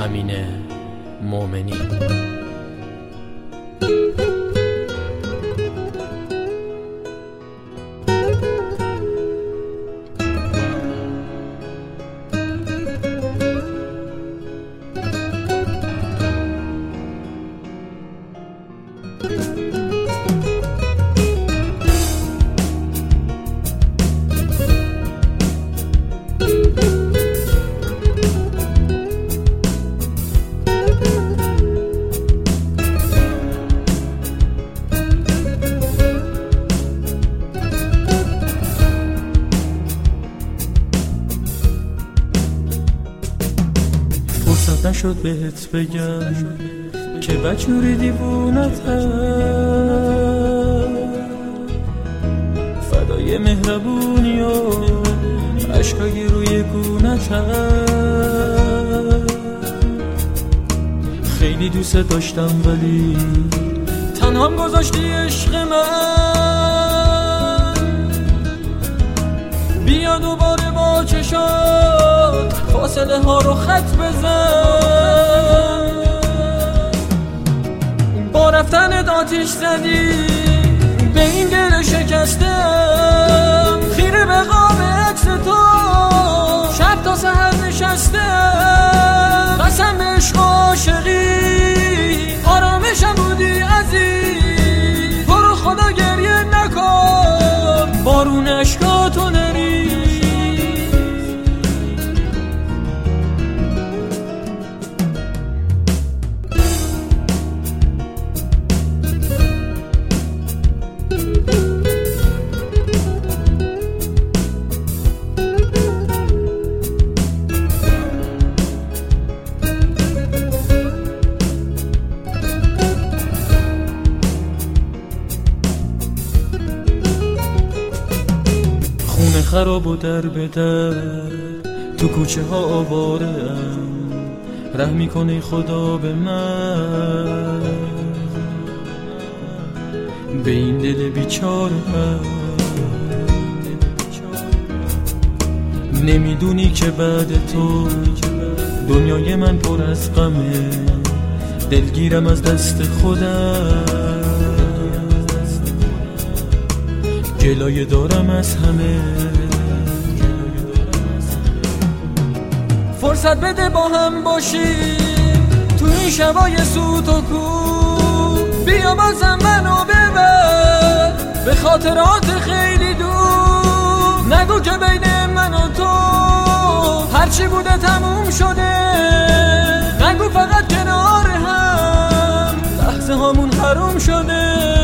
امین مومنی. فرصت نشد بهت بگم که بجوری دیوونت فدای مهربونی و عشقای روی گونت. خیلی دوست داشتم ولی تنهام گذاشتی عشق من. بیا دوباره با چشات فاصله ها رو خط بزن. با رفتنت آتیش زدی به این دل شکستم. خیره به قاب عکس تو شب تا سحر نشستم. قسم به عشق و عاشقی آرامشم بودی عزیز. تو رو خدا گریه نکن بارون اشکاتو نریز. خراب و در به در تو کوچه ها آواره‌ام. رحم میکنه خدا به من، به این دل بیچاره. نمیدونی که بعد تو دنیای من پر از غمه. دلگیرم از دست خودم، گلایه دارم از همه. فرصت بده با هم باشیم تو این شبای سوت و کو. بیا بازم منو ببر به خاطرات خیلی دور. نگو که بین من و تو هرچی بوده تموم شده. نگو فقط کنار هم لحظه هامون حروم شده.